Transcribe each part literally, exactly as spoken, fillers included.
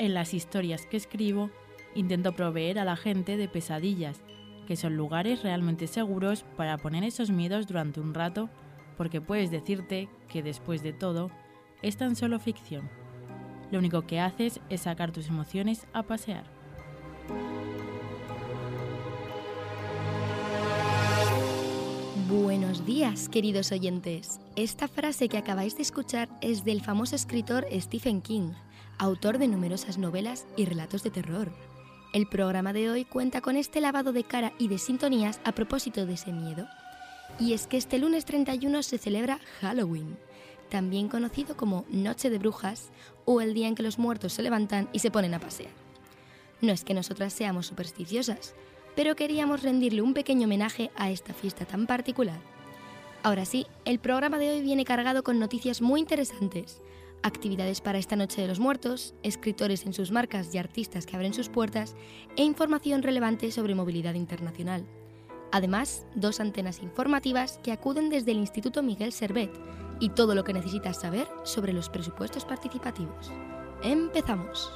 en las historias que escribo, intento proveer a la gente de pesadillas, que son lugares realmente seguros para poner esos miedos durante un rato, porque puedes decirte que después de todo, es tan solo ficción. Lo único que haces es sacar tus emociones a pasear. Buenos días, queridos oyentes. Esta frase que acabáis de escuchar es del famoso escritor Stephen King, autor de numerosas novelas y relatos de terror. El programa de hoy cuenta con este lavado de cara y de sintonías a propósito de ese miedo. Y es que este lunes treinta y uno se celebra Halloween, también conocido como Noche de Brujas o el día en que los muertos se levantan y se ponen a pasear. No es que nosotras seamos supersticiosas, pero queríamos rendirle un pequeño homenaje a esta fiesta tan particular. Ahora sí, el programa de hoy viene cargado con noticias muy interesantes, actividades para esta Noche de los Muertos, escritores en sus marcas y artistas que abren sus puertas e información relevante sobre movilidad internacional. Además, dos antenas informativas que acuden desde el Instituto Miguel Servet y todo lo que necesitas saber sobre los presupuestos participativos. ¡Empezamos!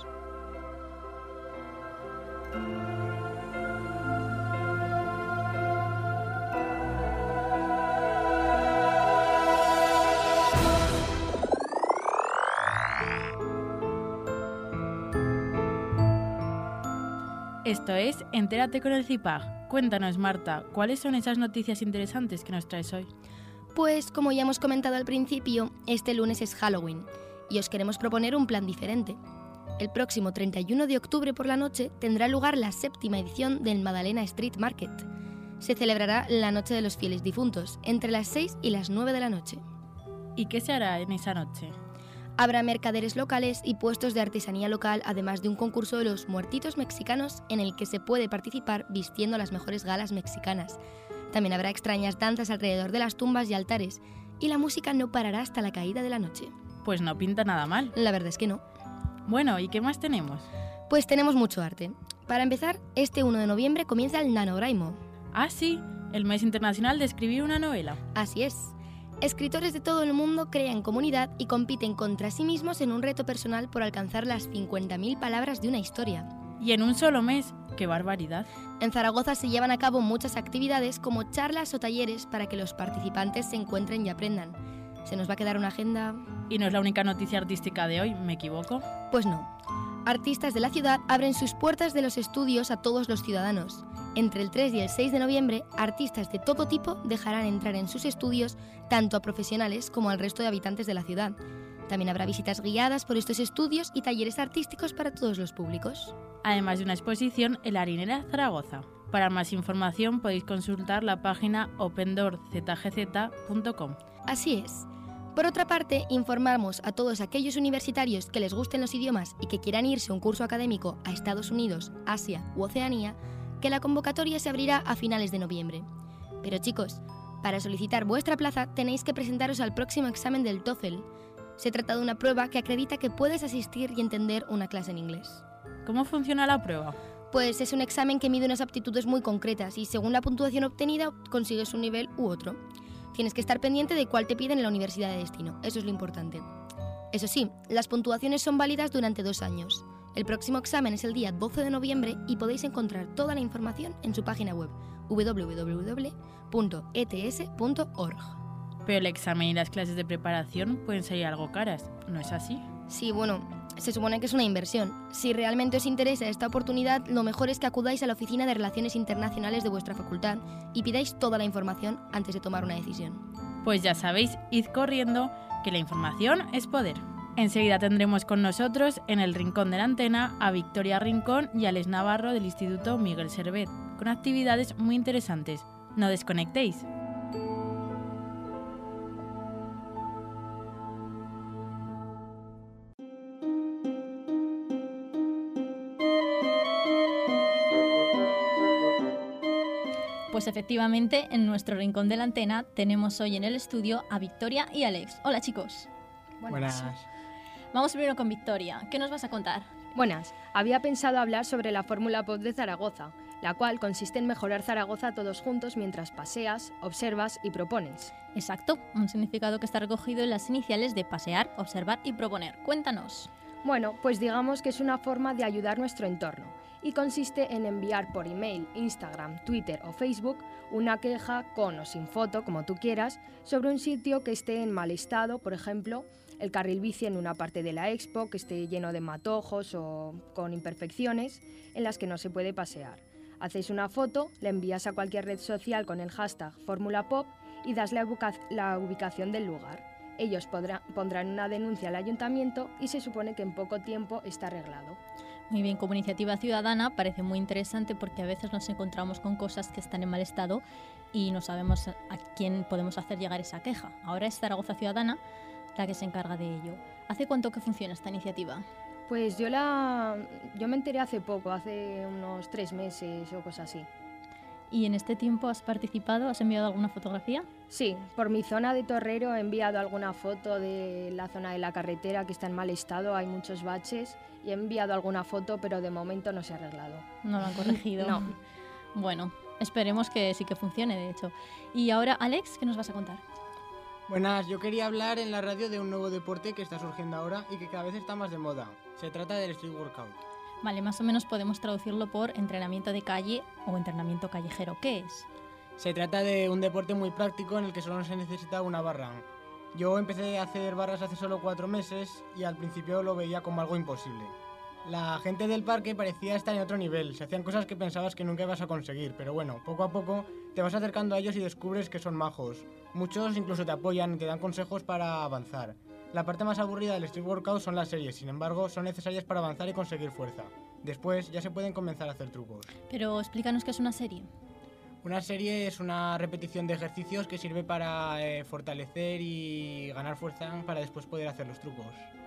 Esto es Entérate con el CIPAG. Cuéntanos, Marta, ¿cuáles son esas noticias interesantes que nos traes hoy? Pues, como ya hemos comentado al principio, este lunes es Halloween y os queremos proponer un plan diferente. El próximo treinta y uno de octubre por la noche tendrá lugar la séptima edición del Madalena Street Market. Se celebrará la Noche de los Fieles Difuntos, entre las seis y las nueve de la noche. ¿Y qué se hará en esa noche? Habrá mercaderes locales y puestos de artesanía local, además de un concurso de los muertitos mexicanos en el que se puede participar vistiendo las mejores galas mexicanas. También habrá extrañas danzas alrededor de las tumbas y altares, y la música no parará hasta la caída de la noche. Pues no pinta nada mal. La verdad es que no. Bueno, ¿y qué más tenemos? Pues tenemos mucho arte. Para empezar, este uno de noviembre comienza el NaNoWriMo. Ah, sí, el mes internacional de escribir una novela. Así es. Escritores de todo el mundo crean comunidad y compiten contra sí mismos en un reto personal por alcanzar las cincuenta mil palabras de una historia. Y en un solo mes, ¡qué barbaridad! En Zaragoza se llevan a cabo muchas actividades como charlas o talleres para que los participantes se encuentren y aprendan. ¿Se nos va a quedar una agenda? Y no es la única noticia artística de hoy, ¿me equivoco? Pues no. Artistas de la ciudad abren sus puertas de los estudios a todos los ciudadanos. Entre el tres y el seis de noviembre, artistas de todo tipo dejarán entrar en sus estudios tanto a profesionales como al resto de habitantes de la ciudad. También habrá visitas guiadas por estos estudios y talleres artísticos para todos los públicos. Además de una exposición en la Harinera Zaragoza. Para más información podéis consultar la página open door z g z punto com. Así es. Por otra parte, informamos a todos aquellos universitarios que les gusten los idiomas y que quieran irse a un curso académico a Estados Unidos, Asia u Oceanía, que la convocatoria se abrirá a finales de noviembre. Pero chicos, para solicitar vuestra plaza tenéis que presentaros al próximo examen del TOEFL. Se trata de una prueba que acredita que puedes asistir y entender una clase en inglés. ¿Cómo funciona la prueba? Pues es un examen que mide unas aptitudes muy concretas y según la puntuación obtenida consigues un nivel u otro. Tienes que estar pendiente de cuál te piden en la universidad de destino, eso es lo importante. Eso sí, las puntuaciones son válidas durante dos años. El próximo examen es el día doce de noviembre y podéis encontrar toda la información en su página web w w w punto e t s punto org. Pero el examen y las clases de preparación pueden salir algo caras, ¿no es así? Sí, bueno, se supone que es una inversión. Si realmente os interesa esta oportunidad, lo mejor es que acudáis a la Oficina de Relaciones Internacionales de vuestra facultad y pidáis toda la información antes de tomar una decisión. Pues ya sabéis, id corriendo, que la información es poder. Enseguida tendremos con nosotros en el Rincón de la Antena a Victoria Rincón y Alex Navarro del Instituto Miguel Servet, con actividades muy interesantes. No desconectéis. Pues efectivamente, en nuestro Rincón de la Antena tenemos hoy en el estudio a Victoria y Alex. Hola chicos. Buenas. Buenas. Vamos primero con Victoria. ¿Qué nos vas a contar? Buenas. Había pensado hablar sobre la fórmula P O D de Zaragoza, la cual consiste en mejorar Zaragoza todos juntos mientras paseas, observas y propones. Exacto, un significado que está recogido en las iniciales de pasear, observar y proponer. Cuéntanos. Bueno, pues digamos que es una forma de ayudar nuestro entorno y consiste en enviar por email, Instagram, Twitter o Facebook una queja con o sin foto, como tú quieras, sobre un sitio que esté en mal estado, por ejemplo, el carril bici en una parte de la expo que esté lleno de matojos o con imperfecciones en las que no se puede pasear. Hacéis una foto, la envías a cualquier red social con el hashtag FórmulaPop y das la, ubica- la ubicación del lugar. Ellos podrá- pondrán una denuncia al ayuntamiento y se supone que en poco tiempo está arreglado. Muy bien, como iniciativa ciudadana parece muy interesante porque a veces nos encontramos con cosas que están en mal estado y no sabemos a quién podemos hacer llegar esa queja. Ahora es Zaragoza Ciudadana la que se encarga de ello. ¿Hace cuánto que funciona esta iniciativa? Pues yo la yo me enteré hace poco, hace unos tres meses o cosas así. ¿Y en este tiempo has participado? ¿Has enviado alguna fotografía? Sí, por mi zona de Torrero he enviado alguna foto de la zona de la carretera que está en mal estado, hay muchos baches y he enviado alguna foto, pero de momento no se ha arreglado. No lo han corregido. No. Bueno, esperemos que sí que funcione, de hecho. Y ahora, Alex, ¿qué nos vas a contar? Buenas, yo quería hablar en la radio de un nuevo deporte que está surgiendo ahora y que cada vez está más de moda. Se trata del street workout. Vale, más o menos podemos traducirlo por entrenamiento de calle o entrenamiento callejero. ¿Qué es? Se trata de un deporte muy práctico en el que solo se necesita una barra. Yo empecé a hacer barras hace solo cuatro meses y al principio lo veía como algo imposible. La gente del parque parecía estar en otro nivel, se hacían cosas que pensabas que nunca ibas a conseguir, pero bueno, poco a poco te vas acercando a ellos y descubres que son majos. Muchos incluso te apoyan y te dan consejos para avanzar. La parte más aburrida del street workout son las series, sin embargo, son necesarias para avanzar y conseguir fuerza. Después ya se pueden comenzar a hacer trucos. Pero explícanos qué es una serie. Una serie es una repetición de ejercicios que sirve para eh, fortalecer y ganar fuerza para después poder hacer los trucos.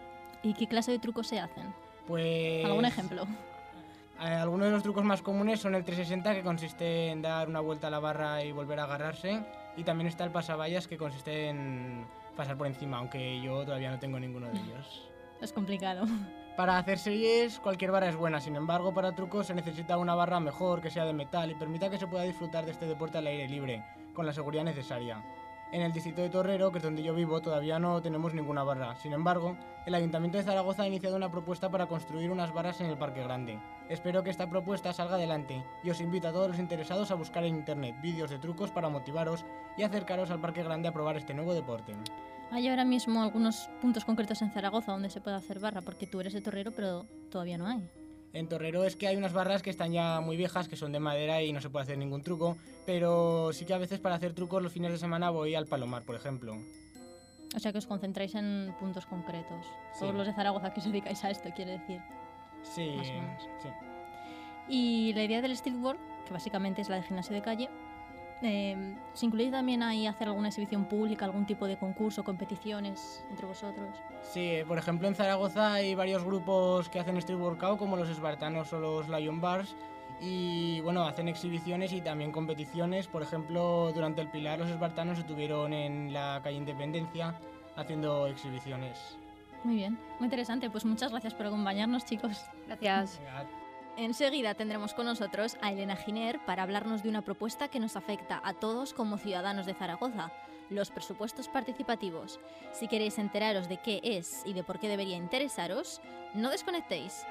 ¿Y qué clase de trucos se hacen? Pues... ¿Algún ejemplo? Eh, algunos de los trucos más comunes son el trescientos sesenta, que consiste en dar una vuelta a la barra y volver a agarrarse. Y también está el pasavallas, que consiste en pasar por encima, aunque yo todavía no tengo ninguno de ellos. Es complicado. Para hacer series, cualquier barra es buena. Sin embargo, para trucos se necesita una barra mejor, que sea de metal y permita que se pueda disfrutar de este deporte al aire libre, con la seguridad necesaria. En el distrito de Torrero, que es donde yo vivo, todavía no tenemos ninguna barra. Sin embargo, el Ayuntamiento de Zaragoza ha iniciado una propuesta para construir unas barras en el Parque Grande. Espero que esta propuesta salga adelante y os invito a todos los interesados a buscar en internet vídeos de trucos para motivaros y acercaros al Parque Grande a probar este nuevo deporte. Hay ahora mismo algunos puntos concretos en Zaragoza donde se puede hacer barra, porque tú eres de Torrero, pero todavía no hay. En Torrero es que hay unas barras que están ya muy viejas, que son de madera y no se puede hacer ningún truco, pero sí que a veces para hacer trucos los fines de semana voy al Palomar, por ejemplo. O sea que os concentráis en puntos concretos. Sí. Todos los de Zaragoza que os dedicáis a esto, quiere decir. Sí, Más o menos. sí. Y la idea del streetwork, que básicamente es la de gimnasio de calle, eh, ¿se incluye también ahí hacer alguna exhibición pública, algún tipo de concurso, competiciones entre vosotros? Sí, por ejemplo en Zaragoza hay varios grupos que hacen street workout, como los espartanos o los Lion Bars, y bueno, hacen exhibiciones y también competiciones. Por ejemplo, durante el Pilar los espartanos estuvieron en la calle Independencia haciendo exhibiciones. Muy bien, muy interesante. Pues muchas gracias por acompañarnos, chicos. Gracias. Venga, Enseguida tendremos con nosotros a Elena Giner para hablarnos de una propuesta que nos afecta a todos como ciudadanos de Zaragoza, los presupuestos participativos. Si queréis enteraros de qué es y de por qué debería interesaros, no desconectéis.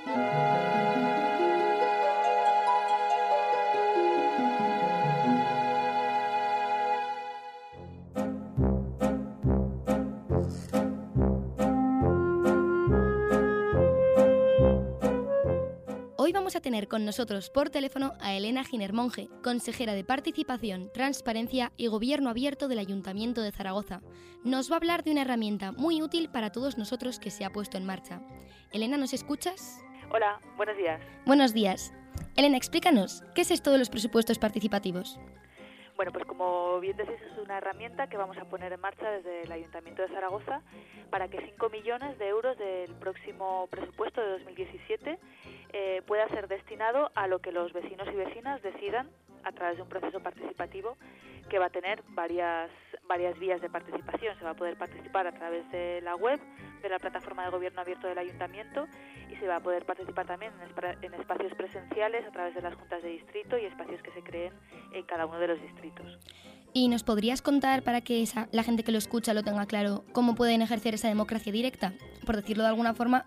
Hoy vamos a tener con nosotros por teléfono a Elena Giner Monge, consejera de Participación, Transparencia y Gobierno Abierto del Ayuntamiento de Zaragoza. Nos va a hablar de una herramienta muy útil para todos nosotros que se ha puesto en marcha. Elena, ¿nos escuchas? Hola, buenos días. Buenos días. Elena, explícanos, ¿qué es esto de los presupuestos participativos? Bueno, pues como bien decís, es una herramienta que vamos a poner en marcha desde el Ayuntamiento de Zaragoza para que cinco millones de euros del próximo presupuesto de dos mil diecisiete eh, pueda ser destinado a lo que los vecinos y vecinas decidan a través de un proceso participativo que va a tener varias, varias vías de participación. Se va a poder participar a través de la web, de la plataforma de gobierno abierto del Ayuntamiento, y se va a poder participar también en, espa- en espacios presenciales a través de las juntas de distrito y espacios que se creen en cada uno de los distritos. ¿Y nos podrías contar, para que esa, la gente que lo escucha lo tenga claro, cómo pueden ejercer esa democracia directa? Por decirlo de alguna forma,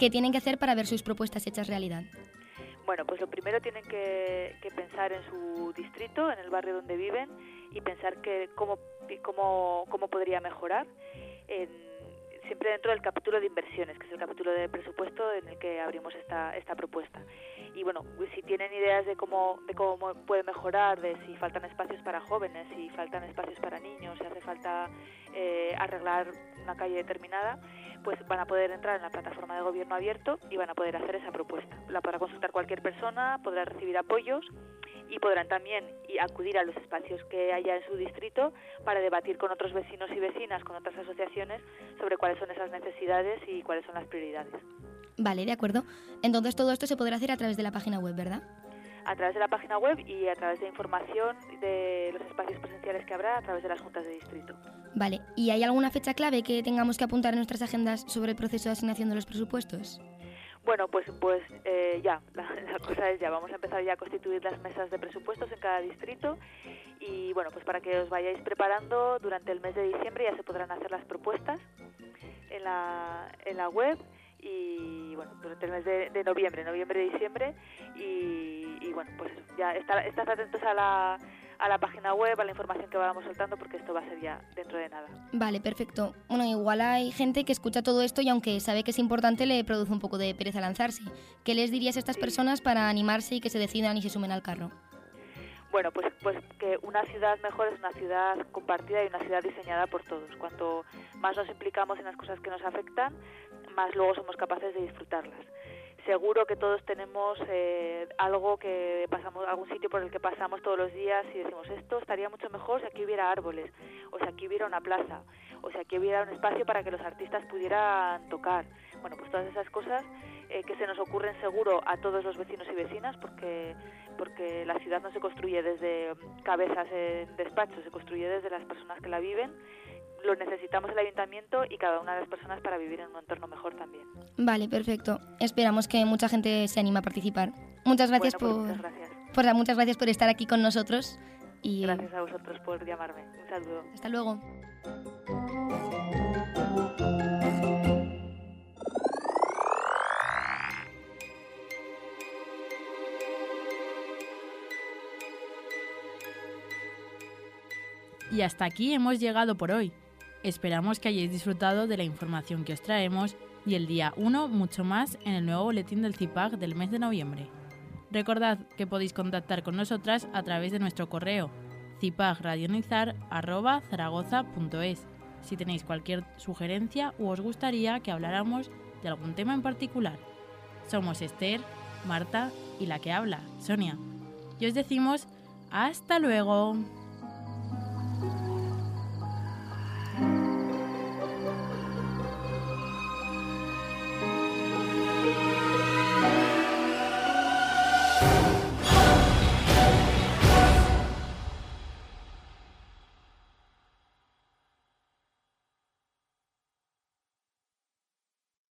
¿Qué tienen que hacer para ver sus propuestas hechas realidad? Bueno, pues lo primero tienen que, que pensar en su distrito, en el barrio donde viven, y pensar que cómo, cómo, cómo podría mejorar, en, siempre dentro del capítulo de inversiones, que es el capítulo de presupuesto en el que abrimos esta, esta propuesta. Y bueno, si tienen ideas de cómo, de cómo puede mejorar, de si faltan espacios para jóvenes, si faltan espacios para niños, si hace falta eh, arreglar una calle determinada, pues van a poder entrar en la plataforma de gobierno abierto y van a poder hacer esa propuesta. La podrá consultar cualquier persona, podrá recibir apoyos y podrán también acudir a los espacios que haya en su distrito para debatir con otros vecinos y vecinas, con otras asociaciones, sobre cuáles son esas necesidades y cuáles son las prioridades. Vale, de acuerdo. Entonces todo esto se podrá hacer a través de la página web, ¿verdad? A través de la página web y a través de información de los espacios presenciales que habrá a través de las juntas de distrito. Vale, ¿y hay alguna fecha clave que tengamos que apuntar en nuestras agendas sobre el proceso de asignación de los presupuestos? Bueno, pues pues eh, ya, la, la cosa es ya, vamos a empezar ya a constituir las mesas de presupuestos en cada distrito y bueno, pues para que os vayáis preparando durante el mes de diciembre ya se podrán hacer las propuestas en la, en la web y bueno, durante el mes de, de noviembre, noviembre, diciembre y, y bueno, pues eso, ya está, estás atentos a la, a la página web, a la información que vamos soltando porque esto va a ser ya dentro de nada. Vale, perfecto. Bueno, igual hay gente que escucha todo esto y aunque sabe que es importante le produce un poco de pereza lanzarse. ¿Qué les dirías a estas Sí. personas para animarse y que se decidan y se sumen al carro? Bueno, pues, pues que una ciudad mejor es una ciudad compartida y una ciudad diseñada por todos. Cuanto más nos implicamos en las cosas que nos afectan, más luego somos capaces de disfrutarlas. Seguro que todos tenemos eh, algo que pasamos, algún sitio por el que pasamos todos los días y decimos esto estaría mucho mejor si aquí hubiera árboles, o si aquí hubiera una plaza, o si aquí hubiera un espacio para que los artistas pudieran tocar. Bueno, pues todas esas cosas eh, que se nos ocurren seguro a todos los vecinos y vecinas, porque porque la ciudad no se construye desde cabezas en despachos, se construye desde las personas que la viven. Lo necesitamos el ayuntamiento y cada una de las personas para vivir en un entorno mejor también. Vale, perfecto. Esperamos que mucha gente se anime a participar. Muchas gracias Bueno, pues por, muchas gracias. por muchas gracias por estar aquí con nosotros y Gracias a vosotros por llamarme. Un saludo. hasta luego. Y hasta aquí hemos llegado por hoy. Esperamos que hayáis disfrutado de la información que os traemos y el día uno mucho más en el nuevo boletín del CIPAG del mes de noviembre. Recordad que podéis contactar con nosotras a través de nuestro correo cipagradionizar arroba zaragoza punto es si tenéis cualquier sugerencia u os gustaría que habláramos de algún tema en particular. Somos Esther, Marta y la que habla, Sonia. Y os decimos ¡hasta luego!